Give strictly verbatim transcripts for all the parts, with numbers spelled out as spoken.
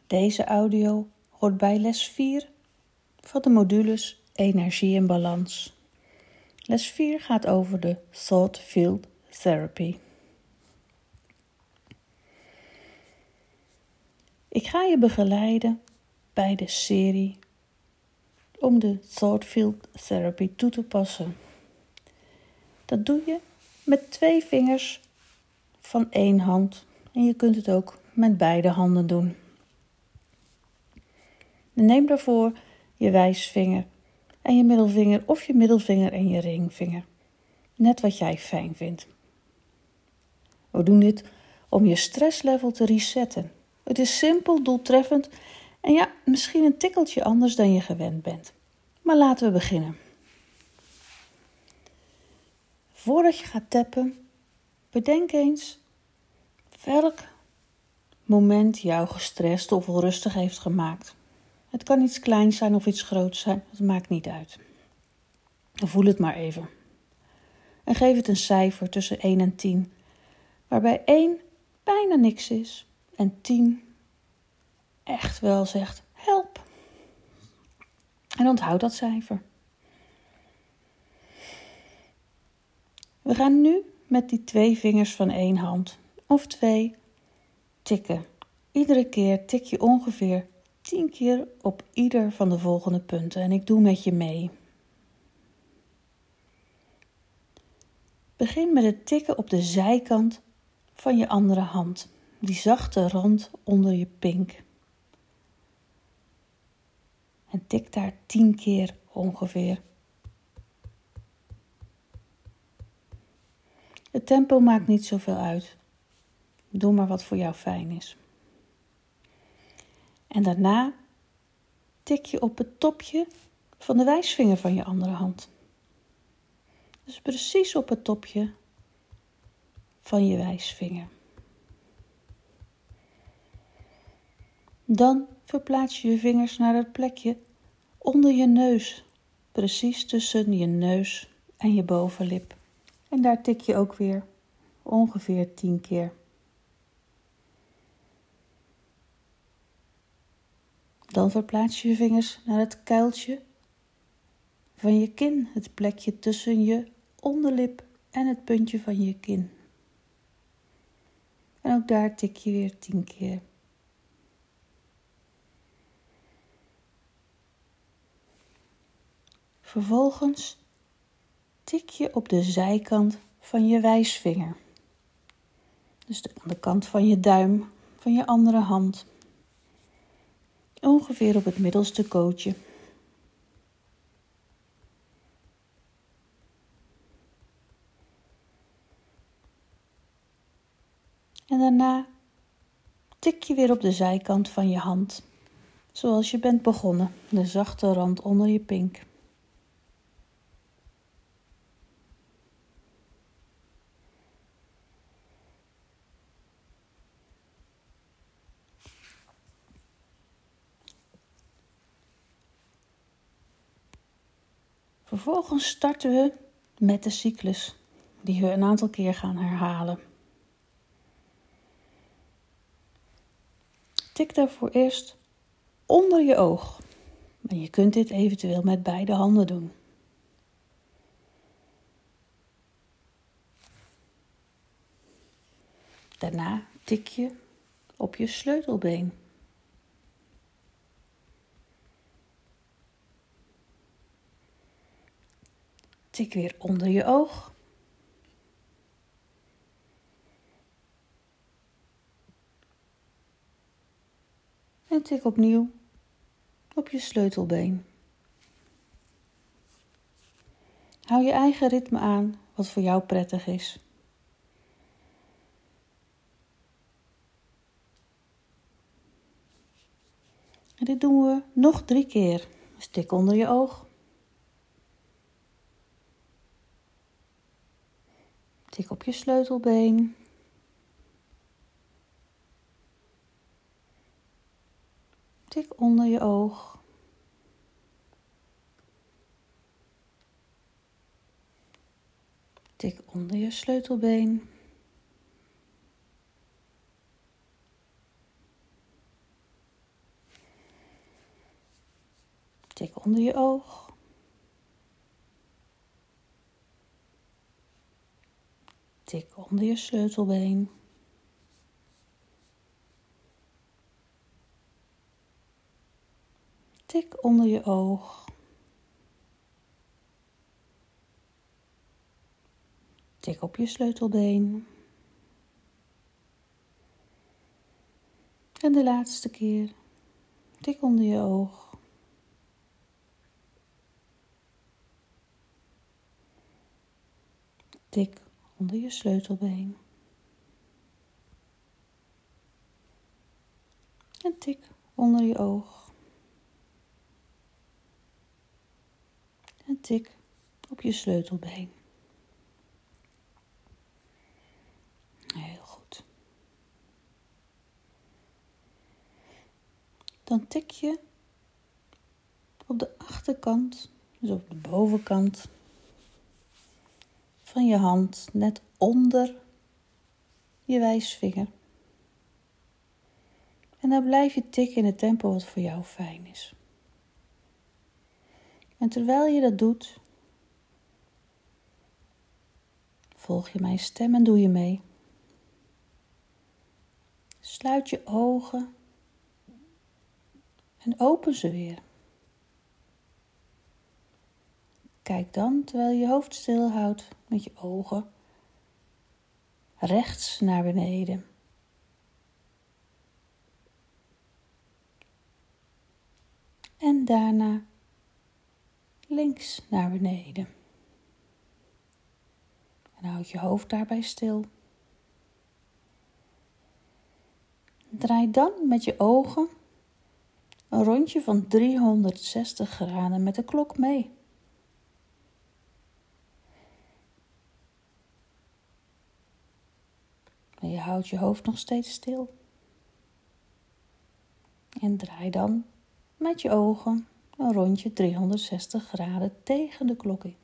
Deze audio hoort bij les vier van de modules Energie en Balans. Les vier gaat over de Thought Field Therapy. Ik ga je begeleiden bij de serie om de Thought Field Therapy toe te passen. Dat doe je met twee vingers van één hand en je kunt het ook met beide handen doen. Neem daarvoor je wijsvinger en je middelvinger of je middelvinger en je ringvinger. Net wat jij fijn vindt. We doen dit om je stresslevel te resetten. Het is simpel, doeltreffend en ja, misschien een tikkeltje anders dan je gewend bent. Maar laten we beginnen. Voordat je gaat tappen, bedenk eens welk moment jou gestrest of onrustig heeft gemaakt. Het kan iets kleins zijn of iets groots zijn, het maakt niet uit. Voel het maar even. En geef het een cijfer tussen één en tien, waarbij één bijna niks is en tien echt wel zegt help. En onthoud dat cijfer. We gaan nu met die twee vingers van één hand of twee tikken. Iedere keer tik je ongeveer tien keer op ieder van de volgende punten en ik doe met je mee. Begin met het tikken op de zijkant van je andere hand, die zachte rand onder je pink. En tik daar tien keer ongeveer. Het tempo maakt niet zoveel uit. Doe maar wat voor jou fijn is. En daarna tik je op het topje van de wijsvinger van je andere hand. Dus precies op het topje van je wijsvinger. Dan verplaats je je vingers naar het plekje onder je neus. Precies tussen je neus en je bovenlip. En daar tik je ook weer ongeveer tien keer. Dan verplaats je je vingers naar het kuiltje van je kin. Het plekje tussen je onderlip en het puntje van je kin. En ook daar tik je weer tien keer. Vervolgens tik je op de zijkant van je wijsvinger. Dus de, aan de kant van je duim van je andere hand. Ongeveer op het middelste kootje. En daarna tik je weer op de zijkant van je hand. Zoals je bent begonnen, de zachte rand onder je pink. Vervolgens starten we met de cyclus, die we een aantal keer gaan herhalen. Tik daarvoor eerst onder je oog. En je kunt dit eventueel met beide handen doen. Daarna tik je op je sleutelbeen. Tik weer onder je oog. En tik opnieuw op je sleutelbeen. Hou je eigen ritme aan wat voor jou prettig is. En dit doen we nog drie keer. Dus tik onder je oog. Tik op je sleutelbeen. Tik onder je oog. Tik onder je sleutelbeen. Tik onder je oog. Tik onder je sleutelbeen. Tik onder je oog. Tik op je sleutelbeen. En de laatste keer. Tik onder je oog. Tik onder je sleutelbeen. En tik onder je oog. En tik op je sleutelbeen. Heel goed. Dan tik je op de achterkant, dus op de bovenkant van je hand, net onder je wijsvinger. En dan blijf je tikken in het tempo wat voor jou fijn is. En terwijl je dat doet, volg je mijn stem en doe je mee. Sluit je ogen en open ze weer. Kijk dan, terwijl je je hoofd stilhoudt, met je ogen rechts naar beneden. En daarna links naar beneden. En houd je hoofd daarbij stil. Draai dan met je ogen een rondje van driehonderdzestig graden met de klok mee. En je houdt je hoofd nog steeds stil. En draai dan met je ogen een rondje driehonderdzestig graden tegen de klok in.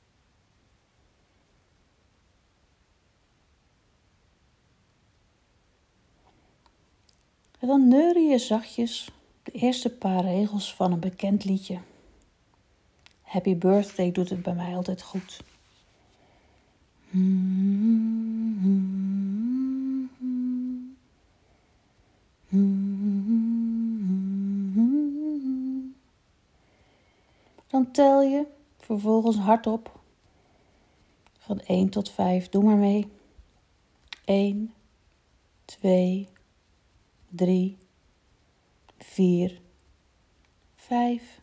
En dan neur je zachtjes de eerste paar regels van een bekend liedje. Happy Birthday doet het bij mij altijd goed. Dan tel je vervolgens hardop van één tot vijf. Doe maar mee. één, twee, drie, vier, vijf.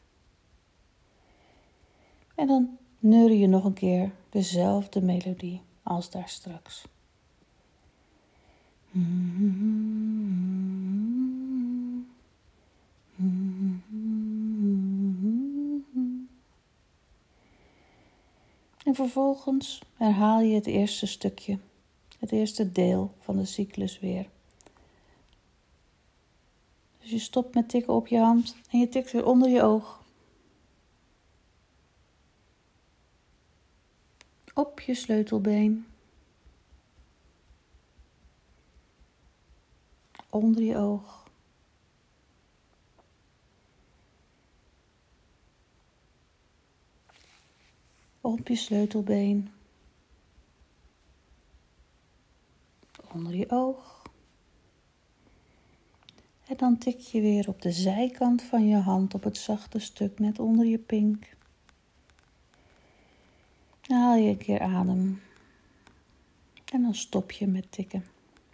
En dan neur je nog een keer dezelfde melodie als daar straks. En vervolgens herhaal je het eerste stukje, het eerste deel van de cyclus weer. Dus je stopt met tikken op je hand en je tikt weer onder je oog. Op je sleutelbeen. Onder je oog. Op je sleutelbeen. Onder je oog. En dan tik je weer op de zijkant van je hand op het zachte stuk net onder je pink. Dan haal je een keer adem. En dan stop je met tikken.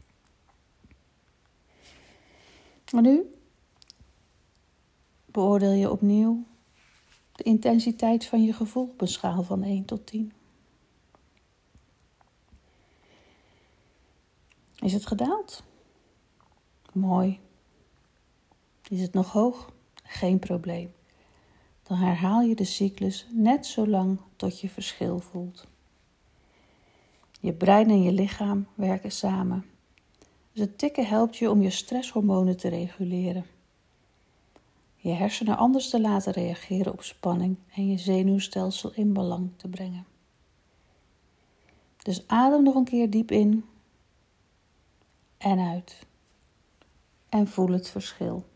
En nu beoordeel je opnieuw de intensiteit van je gevoel op een schaal van één tot tien. Is het gedaald? Mooi. Is het nog hoog? Geen probleem. Dan herhaal je de cyclus net zo lang tot je verschil voelt. Je brein en je lichaam werken samen. Dus het tikken helpt je om je stresshormonen te reguleren. Je hersenen anders te laten reageren op spanning en je zenuwstelsel in balans te brengen. Dus adem nog een keer diep in en uit. En voel het verschil.